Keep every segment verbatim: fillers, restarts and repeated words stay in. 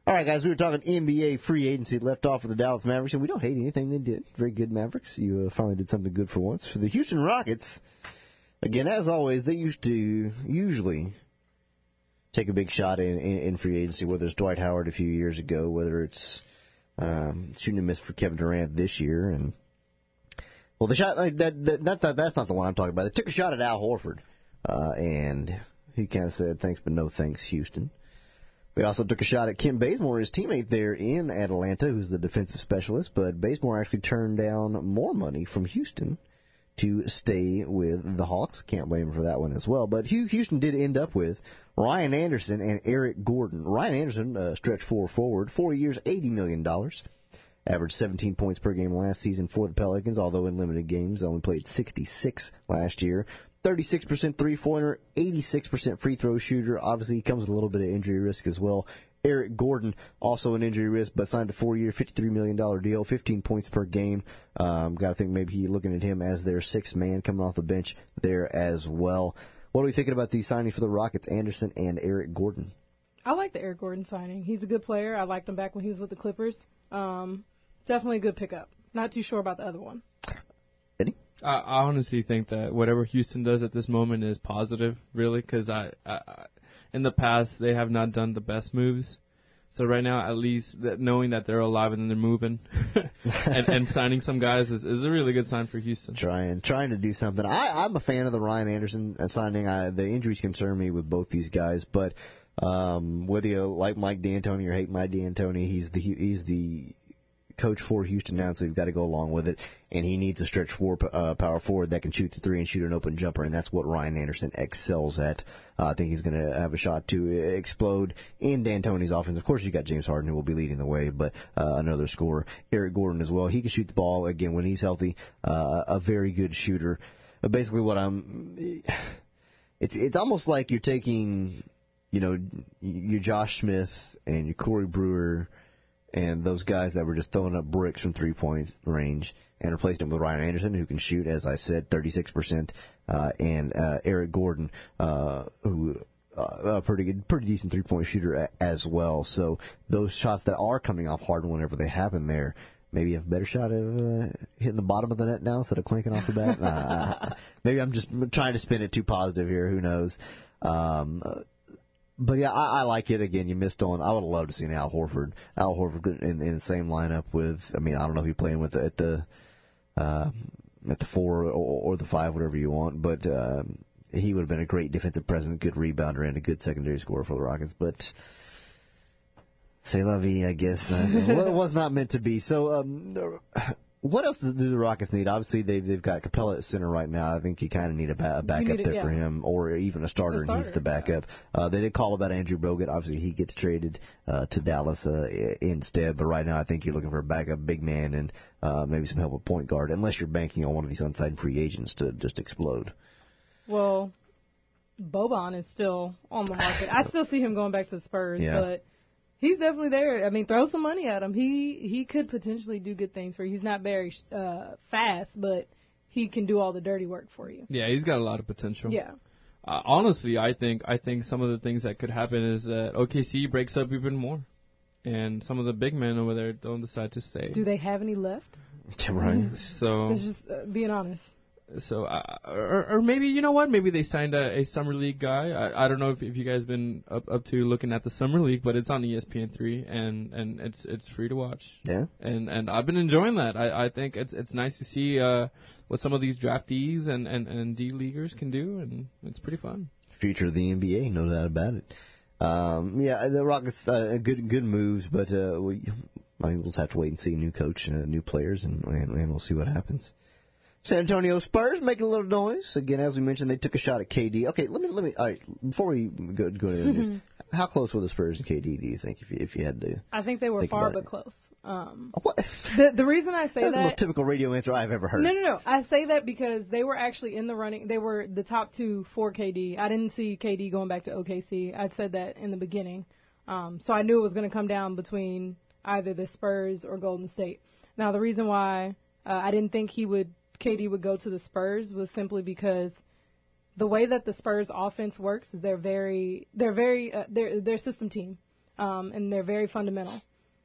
All right, guys, we were talking N B A free agency, left off with the Dallas Mavericks, and we don't hate anything they did. Very good Mavericks. You uh, finally did something good for once. For the Houston Rockets, again, as always, they used to usually take a big shot in, in, in free agency, whether it's Dwight Howard a few years ago, whether it's um, shooting a miss for Kevin Durant this year. And well, the shot, like that, that, not that, that's not the one I'm talking about. They took a shot at Al Horford, uh, and he kind of said, thanks, but no thanks, Houston. We also took a shot at Kim Bazemore, his teammate there in Atlanta, who's the defensive specialist, but Bazemore actually turned down more money from Houston to stay with the Hawks. Can't blame him for that one as well. But Houston did end up with Ryan Anderson and Eric Gordon. Ryan Anderson, uh, stretch four forward, four years, eighty million dollars. Averaged seventeen points per game last season for the Pelicans, although in limited games, only played sixty-six last year. thirty-six percent three-pointer, eighty-six percent free throw shooter. Obviously, he comes with a little bit of injury risk as well. Eric Gordon, also an injury risk, but signed a four-year, fifty-three million dollars deal, fifteen points per game. Um, got to think maybe he looking at him as their sixth man coming off the bench there as well. What are we thinking about these signings for the Rockets, Anderson and Eric Gordon? I like the Eric Gordon signing. He's a good player. I liked him back when he was with the Clippers. Um, definitely a good pickup. Not too sure about the other one. Eddie? I, I honestly think that whatever Houston does at this moment is positive, really, because I, I, I, in the past they have not done the best moves. So right now, at least that knowing that they're alive and they're moving, and, and signing some guys is, is a really good sign for Houston. Trying, trying to do something. I, I'm a fan of the Ryan Anderson signing. I, the injuries concern me with both these guys, but um, whether you like Mike D'Antoni or hate Mike D'Antoni, he's the he's the coach for Houston now, so you've got to go along with it. And he needs a stretch four uh, power forward that can shoot the three and shoot an open jumper, and that's what Ryan Anderson excels at. Uh, I think he's going to have a shot to explode in D'Antoni's offense. Of course, you got James Harden who will be leading the way, but uh, another scorer, Eric Gordon as well. He can shoot the ball again when he's healthy. Uh, a very good shooter. But basically, what I'm, it's it's almost like you're taking, you know, your Josh Smith and your Corey Brewer and those guys that were just throwing up bricks from three-point range, and replaced them with Ryan Anderson, who can shoot, as I said, thirty-six percent, uh, and uh, Eric Gordon, uh, who uh, a pretty good, pretty decent three-point shooter a- as well. So those shots that are coming off Harden whenever they happen there, maybe you have a better shot of uh, hitting the bottom of the net now instead of clanking off the bat. uh, maybe I'm just trying to spin it too positive here. Who knows? Um, uh, But, yeah, I, I like it. Again, you missed on. I would have loved to see Al Horford. Al Horford in, in the same lineup with, I mean, I don't know if he's playing with the, at the uh, at the four or, or the five, whatever you want. But uh, he would have been a great defensive presence, good rebounder, and a good secondary scorer for the Rockets. But c'est la vie, I guess. Uh, well, it was not meant to be. So, um, what else do the Rockets need? Obviously, they've, they've got Capella at center right now. I think you kind of need a, ba- a backup it, there yeah. for him, or even a starter, a starter needs to back yeah. up. Uh, they did call about Andrew Bogut. Obviously, he gets traded uh, to Dallas uh, instead. But right now, I think you're looking for a backup big man and uh, maybe some help with point guard, unless you're banking on one of these unsigned free agents to just explode. Well, Boban is still on the market. I still see him going back to the Spurs, Yeah. but he's definitely there. I mean, throw some money at him. He he could potentially do good things for you. He's not very uh, fast, but he can do all the dirty work for you. Yeah, he's got a lot of potential. Yeah. Uh, honestly, I think I think some of the things that could happen is that O K C breaks up even more, and some of the big men over there don't decide to stay. Do they have any left? Right. So, It's just uh, being honest. so, uh, or, or maybe you know what? Maybe they signed a, a summer league guy. I, I don't know if, if you guys been up, up to looking at the summer league, but it's on E S P N three, and, and it's it's free to watch. Yeah. And and I've been enjoying that. I, I think it's it's nice to see uh, what some of these draftees and, and, and D leaguers can do, and it's pretty fun. Future of the N B A, no doubt about it. Um, yeah, the Rockets, uh, good good moves, but uh, we, I mean, we'll just have to wait and see new coach, uh, new players, and, and and we'll see what happens. San Antonio Spurs making a little noise again. As we mentioned, they took a shot at K D. Okay, let me let me. All right, before we go go to this, how close were the Spurs and K D? Do you think, if you if you had to? I think they were think far about but it? close. Um, What? the the reason I say That's that the most typical radio answer I've ever heard. No, no, no. I say that because they were actually in the running. They were the top two for K D. I didn't see K D going back to O K C. I'd said that in the beginning. Um, so I knew it was going to come down between either the Spurs or Golden State. Now, the reason why uh, I didn't think he would, K D would go to the Spurs was simply because the way that the Spurs offense works is they're very, they're very, uh, they're, they're a system team. um, and they're very fundamental.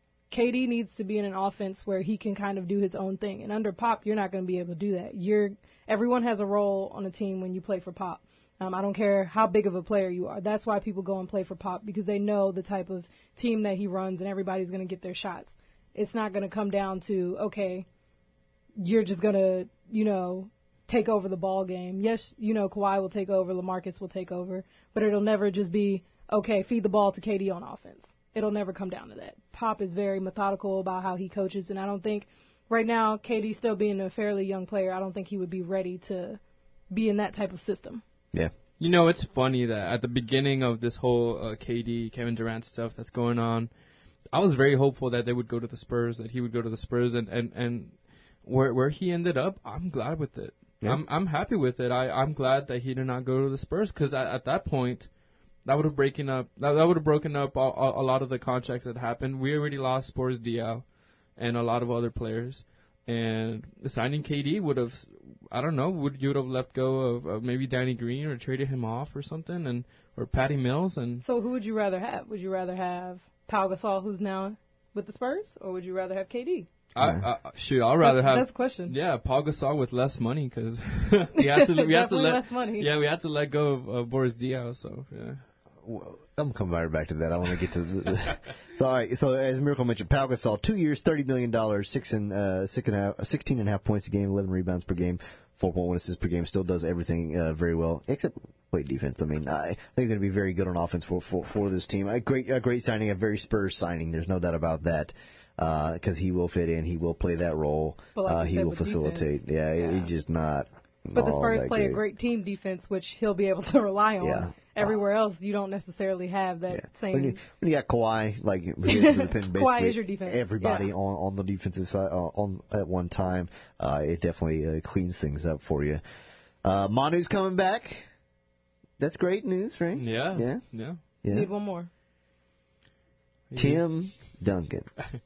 K D needs to be in an offense where he can kind of do his own thing. And under Pop, you're not going to be able to do that. You're everyone has a role on a team when you play for Pop. Um, I don't care how big of a player you are. That's why people go and play for Pop, because they know the type of team that he runs and everybody's going to get their shots. It's not going to come down to, okay, you're just going to, you know, take over the ball game. Yes, you know, Kawhi will take over, LaMarcus will take over, but it'll never just be, okay, feed the ball to K D on offense. It'll never come down to that. Pop is very methodical about how he coaches, and I don't think right now, K D still being a fairly young player, I don't think he would be ready to be in that type of system. Yeah. You know, it's funny that at the beginning of this whole uh, K D, Kevin Durant stuff that's going on, I was very hopeful that they would go to the Spurs, that he would go to the Spurs, and, and, and where where he ended up, I'm glad with it. Yeah. I'm I'm happy with it. I, I'm glad that he did not go to the Spurs, because at, at that point, That would have broken up. That, that would have broken up a, a, a lot of the contracts that happened. We already lost Boris Diaw and a lot of other players, and signing K D would have, I don't know, would you would have let go of uh, maybe Danny Green or traded him off or something, and or Patty Mills and. So who would you rather have? Would you rather have Pau Gasol, who's now with the Spurs, or would you rather have K D? I, I, shoot, I'd rather that's, have. That's the question. Yeah, Pau Gasol with less money, because we had to we had to let less money. yeah we had to let go of uh, Boris Diaw. So yeah. Well, I'm coming right back to that. I want to get to the, the so all right. So as Miracle mentioned, Pau Gasol, two years, thirty million dollars, six and uh, six and a half, sixteen and a half points a game, eleven rebounds per game, four point one assists per game. Still does everything uh, very well, except play defense. I mean, I think he's going to be very good on offense for for, for this team. A great a great signing, a very Spurs signing. There's no doubt about that. Because uh, he will fit in, he will play that role. Like uh, he will facilitate. Yeah, yeah, he's just not. But the Spurs play great. a great team defense, which he'll be able to rely on. Yeah. Everywhere else, you don't necessarily have that yeah. same. When you, when you got Kawhi, like basically Kawhi is your defense. Everybody yeah. on, on the defensive side uh, on at one time, uh, it definitely uh, cleans things up for you. Uh, Manu's coming back. That's great news, right? Yeah. Yeah. Yeah. yeah. Need one more. Tim Duncan.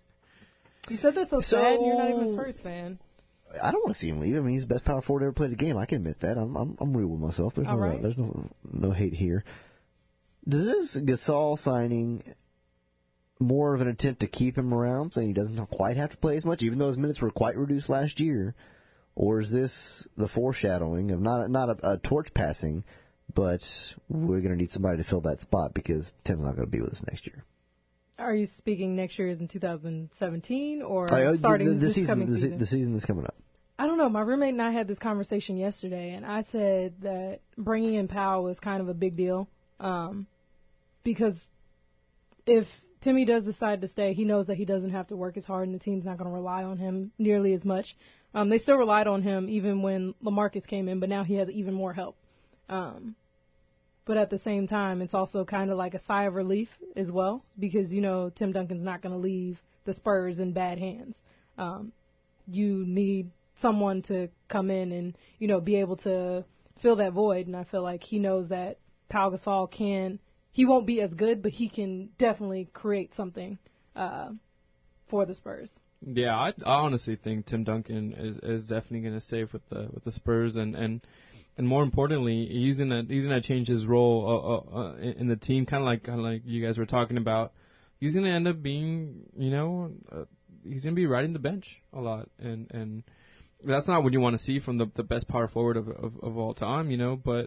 You said that so, so sad. You're not even a Spurs fan. I don't want to see him leave. I mean, he's the best power forward to ever play the game. I can admit that. I'm I'm, I'm real with myself. There's All no right. there's no no hate here. Does this Gasol signing more of an attempt to keep him around, saying he doesn't quite have to play as much, even though his minutes were quite reduced last year, or is this the foreshadowing of not not a, a torch passing, but we're going to need somebody to fill that spot because Tim's not going to be with us next year? Are you speaking next year is in two thousand seventeen or uh, starting the, the this season, coming the, season? The season that's coming up. I don't know. My roommate and I had this conversation yesterday, and I said that bringing in Powell was kind of a big deal um, because if Timmy does decide to stay, he knows that he doesn't have to work as hard, and the team's not going to rely on him nearly as much. Um, they still relied on him even when LaMarcus came in, but now he has even more help. Um, But at the same time, it's also kind of like a sigh of relief as well because, you know, Tim Duncan's not going to leave the Spurs in bad hands. Um, you need someone to come in and, you know, be able to fill that void. And I feel like he knows that Pau Gasol can, he won't be as good, but he can definitely create something uh, for the Spurs. Yeah, I, I honestly think Tim Duncan is, is definitely going to stay with the with the Spurs, and, and And more importantly, he's gonna he's gonna change his role uh, uh, in the team, kind of like kind of like you guys were talking about. He's gonna end up being, you know, uh, he's gonna be riding the bench a lot, and and that's not what you want to see from the the best power forward of of, of all time, you know. But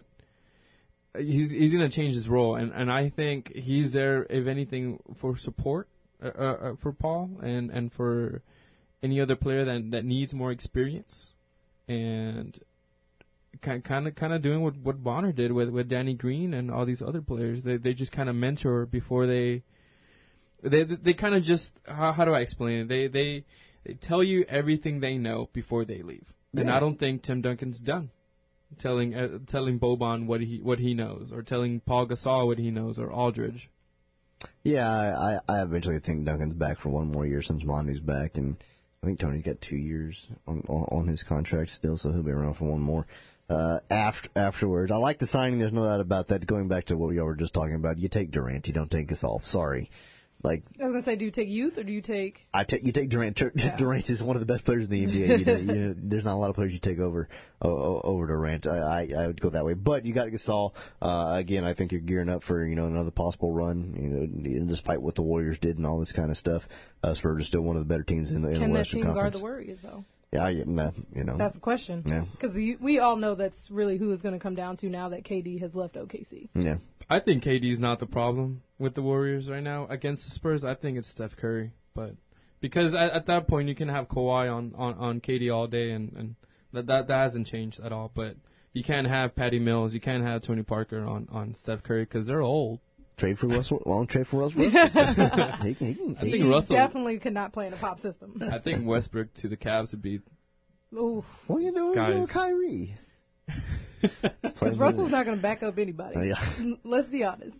he's he's gonna change his role, and, and I think he's there, if anything, for support uh, uh, for Paul and and for any other player that that needs more experience, and. Kind of, kind of doing what what Bonner did with, with Danny Green and all these other players. They they just kind of mentor before they. They they kind of just how how do I explain it? They they they tell you everything they know before they leave. Yeah. And I don't think Tim Duncan's done telling uh, telling Boban what he what he knows, or telling Paul Gasol what he knows, or Aldridge. Yeah, I I eventually think Duncan's back for one more year since Monty's back, and I think Tony's got two years on on, on his contract still, so he'll be around for one more. Uh, after afterwards, I like the signing. There's no doubt about that. Going back to what we were just talking about, you take Durant, you don't take Gasol. Sorry, Like I was gonna say, do you take youth or do you take? I take you take Durant. Yeah. Durant is one of the best players in the N B A. You know, you know, there's not a lot of players you take over uh, over Durant. I, I I would go that way. But you got Gasol. Uh, again, I think you're gearing up for you know another possible run. You know, despite what the Warriors did and all this kind of stuff, uh, Spurs are still one of the better teams in the, in Can the that Western team Conference. guard the Warriors though? Yeah, I, nah, you know. That's the question. Yeah. Because we all know that's really who it's going to come down to now that K D has left O K C. Yeah. I think K D is not the problem with the Warriors right now against the Spurs. I think it's Steph Curry, but because at, at that point you can have Kawhi on, on, on K D all day, and, and that, that that hasn't changed at all. But you can't have Patty Mills, you can't have Tony Parker on, on Steph Curry because they're old. Trade for Russell. Long trade for Russell. he can, he can, I think he Russell definitely could not play in a pop system. I think Westbrook to the Cavs would be. Ooh. Well, you know, Guys. you know Kyrie. Because Russell's not going to back up anybody. Uh, yeah. Let's be honest.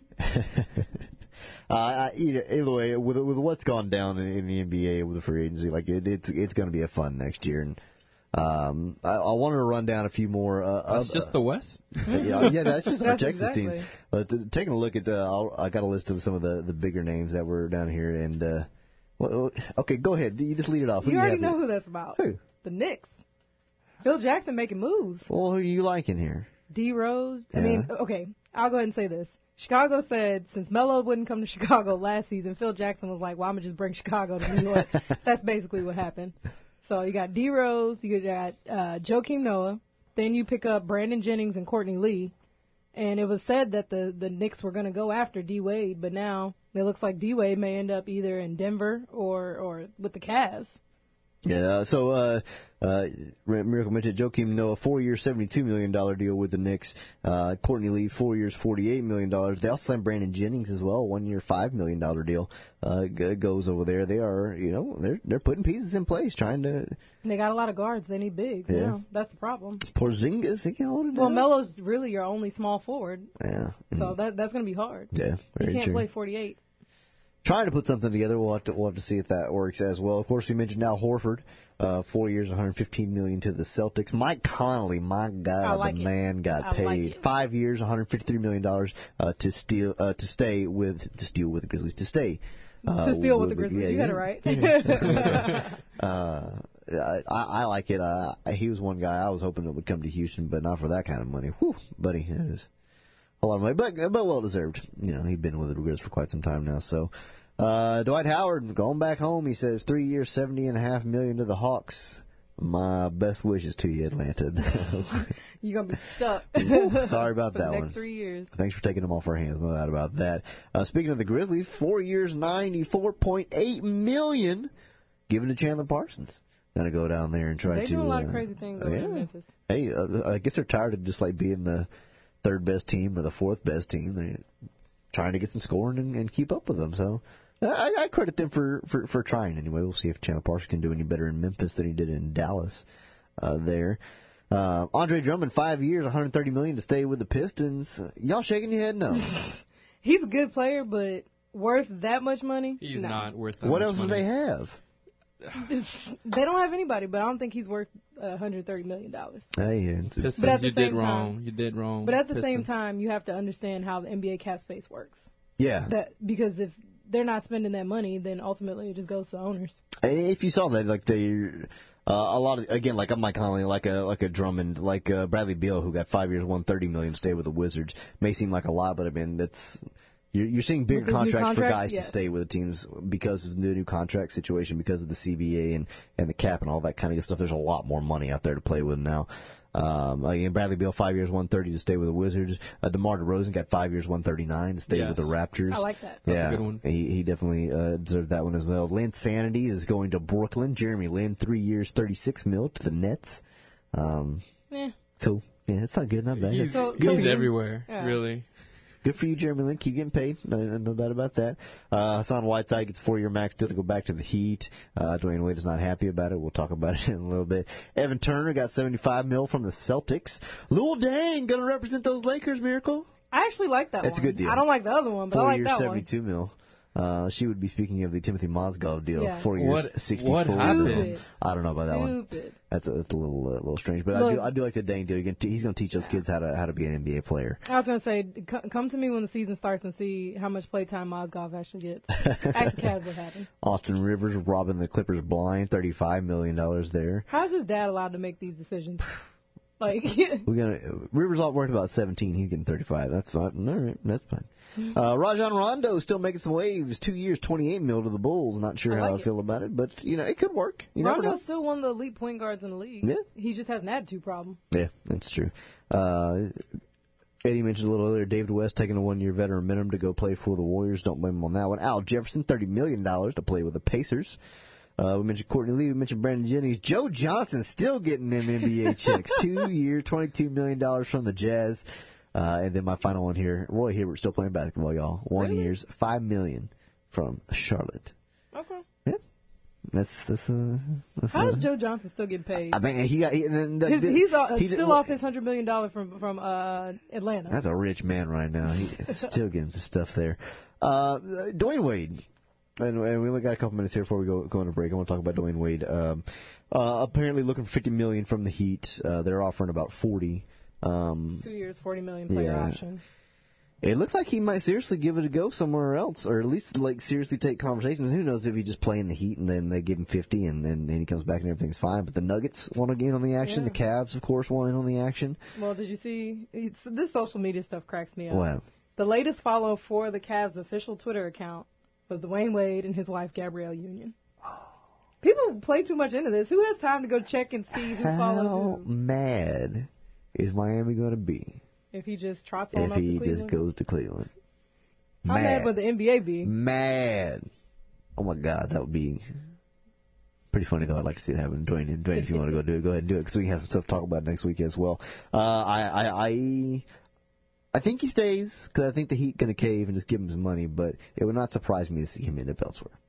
uh, I, either, either way, with with what's gone down in, in the N B A with the free agency, like it, it's it's going to be a fun next year. And um, I, I wanted to run down a few more. Uh, That's of, just the West. yeah, yeah, that's just our That's Texas exactly. teams. But th- taking a look at, uh, I'll, I got a list of some of the, the bigger names that were down here. And uh, well, okay, go ahead. You just lead it off. Who You do already have know here? who that's about. Who? The Knicks. Phil Jackson making moves. Well, who do you like in here? D Rose. I Yeah. mean, okay, I'll go ahead and say this. Chicago said since Melo wouldn't come to Chicago last season, Phil Jackson was like, well, I'm going to just bring Chicago to New York. That's basically what happened. So you got D Rose, you got uh, Joakim Noah, then you pick up Brandon Jennings and Courtney Lee. And it was said that the, the Knicks were going to go after D Wade, but now it looks like D Wade may end up either in Denver or, or with the Cavs. Yeah, so uh, uh, Miracle mentioned Joakim Noah, four-year, seventy-two million dollars deal with the Knicks. Uh, Courtney Lee, four years, forty-eight million dollars. They also signed Brandon Jennings as well, one-year, five million dollars deal uh, g- goes over there. They are, you know, they're they're putting pieces in place, trying to. And they got a lot of guards. They need bigs. Yeah. You know, that's the problem. Porzingis, he can hold it Well, down. Melo's really your only small forward, Yeah. so that that's going to be hard. Yeah, You very can't true. play forty-eight. Trying to put something together. We'll have to we'll have to see if that works as well. Of course, we mentioned Al Horford, uh, four years, one hundred fifteen million dollars to the Celtics. Mike Conley, my God, I like the it. man got I paid like it. five years, one hundred fifty-three million dollars uh, to steal uh, to stay with to steal with the Grizzlies to stay. Uh, to steal with the Grizzlies. yeah, you got yeah. it right. uh, I, I like it. Uh, he was one guy I was hoping that would come to Houston, but not for that kind of money. Whew, buddy, it is a lot of money, but but well deserved. You know, he's been with the Grizzlies for quite some time now. So uh, Dwight Howard going back home. He says three years, seventy and a half million to the Hawks. My best wishes to you, Atlanta. You're going to be stuck. Ooh, sorry about for that the next one. three years. Thanks for taking them off our hands. No doubt about that. Uh, speaking of the Grizzlies, four years, ninety-four point eight million given to Chandler Parsons. Gonna go down there and try They to. do a lot uh, of crazy things uh, over yeah. in Memphis. Hey, uh, I guess they're tired of just like being the third best team or the fourth best team. They're trying to get some scoring and, and keep up with them. So I, I credit them for, for, for trying anyway. We'll see if Chandler Parsons can do any better in Memphis than he did in Dallas. Uh, there, uh, Andre Drummond, five years, one hundred thirty million dollars to stay with the Pistons. Y'all shaking your head? No. He's a good player, but worth that much money? He's No. not worth that What much else do money. they have? They don't have anybody, but I don't think he's worth one hundred thirty million dollars. Hey, it's, Pistons, But at the you did same wrong. time- You did wrong. But at the same Pistons. time, you have to understand how the N B A cap space works. yeah. That because if they're not spending that money, then ultimately it just goes to the owners. And if you saw that, like they, uh, a lot of again, like a Mike Conley, like a like a Drummond, like uh, Bradley Beal, who got five years, one thirty million, to stay with the Wizards, may seem like a lot, but I mean that's. You're, you're seeing bigger With the new contracts for contracts, guys yeah. to stay with the teams because of the new contract situation, because of the C B A and, and the cap and all that kind of good stuff. There's a lot more money out there to play with now. Um, again, Bradley Beal, five years, one thirty to stay with the Wizards. Uh, DeMar DeRozan got five years, one thirty-nine to stay Yes. with the Raptors. I like that. That's yeah, a good one. He, he definitely uh, deserved that one as well. Lynn Sanity is going to Brooklyn. Jeremy Lin, three years, thirty-six mil to the Nets. Um, Yeah. cool. Yeah, it's not good, not bad. He's, So- Good for he's you. everywhere, Yeah. really. Good for you, Jeremy Lin. Keep getting paid. No, no doubt about that. Uh, Hassan Whiteside gets a four-year max deal to go back to the Heat. Uh, Dwayne Wade is not happy about it. We'll talk about it in a little bit. Evan Turner got seventy-five mil from the Celtics. Luol Deng going to represent those Lakers, Miracle. I actually like that That's one. a good deal. I don't like the other one, but Four I like years, that seventy-two mil. Uh, she would be speaking of the Timothy Mozgov deal, Yeah. four years, What- sixty-four. what happened? Stupid. I don't know about that one. Stupid. That's a, that's a little uh, little strange, but I Look- do I do like the Dane deal. He's gonna t- he's going to teach those kids how to how to be an N B A player. I was gonna say, c- come to me when the season starts and see how much playtime Mozgov actually gets. Ask the Cavs what happened. Austin Rivers robbing the Clippers blind, thirty-five million dollars there. How's his dad allowed to make these decisions? Like, We're gonna Rivers all worth about seventeen. He's getting thirty-five. That's fine. All right, that's fine. Uh, Rajon Rondo is still making some waves. Two years, twenty-eight mil to the Bulls. Not sure I how like I it. feel about it, but you know it could work. You never know. Rondo's still one of the elite point guards in the league. Yeah. He just has an attitude problem. Yeah, that's true. Uh, Eddie mentioned a little earlier, David West taking a one-year veteran minimum to go play for the Warriors. Don't blame him on that one. Al Jefferson, thirty million dollars to play with the Pacers. Uh, we mentioned Courtney Lee. We mentioned Brandon Jennings. Joe Johnson still getting them N B A checks. Two-year, twenty-two million dollars from the Jazz. Uh, and then my final one here, Roy Hibbert still playing basketball, y'all. One Really? year's, five million dollars from Charlotte. Okay. Yeah, that's that's. Uh, that's How uh, is Joe Johnson still getting paid? I think he got. He, and the, His, he's, uh, he's still off his hundred million dollars from from uh, Atlanta. That's a rich man right now. He's still getting some stuff there. Uh, Dwayne Wade. And, and we only got a couple minutes here before we go go on a break. I want to talk about Dwayne Wade. Um, uh, apparently looking for fifty million dollars from the Heat. Uh, they're offering about forty. Um, Two years, forty million player yeah. option. it looks like he might seriously give it a go somewhere else, or at least like seriously take conversations. Who knows if he just play in the Heat and then they give him fifty and then, then he comes back and everything's fine. But the Nuggets want to get in on the action. Yeah. The Cavs, of course, want in on the action. Well, did you see? It's, this social media stuff cracks me up. Wow. The latest follow for the Cavs official Twitter account was Dwayne Wade and his wife Gabrielle Union. People play too much into this. Who has time to go check and see who How follows who? mad is Miami going to be If he just trots on if up to he Cleveland? just goes to Cleveland? How mad would the N B A be? Mad. Oh my God, that would be pretty funny though. I'd like to see it happen. Dwayne, Dwayne, if you want to go do it, go ahead and do it because we can have some stuff to talk about next week as well. Uh, I, I, I, I think he stays because I think the Heat going to cave and just give him some money, but it would not surprise me to see him end up elsewhere.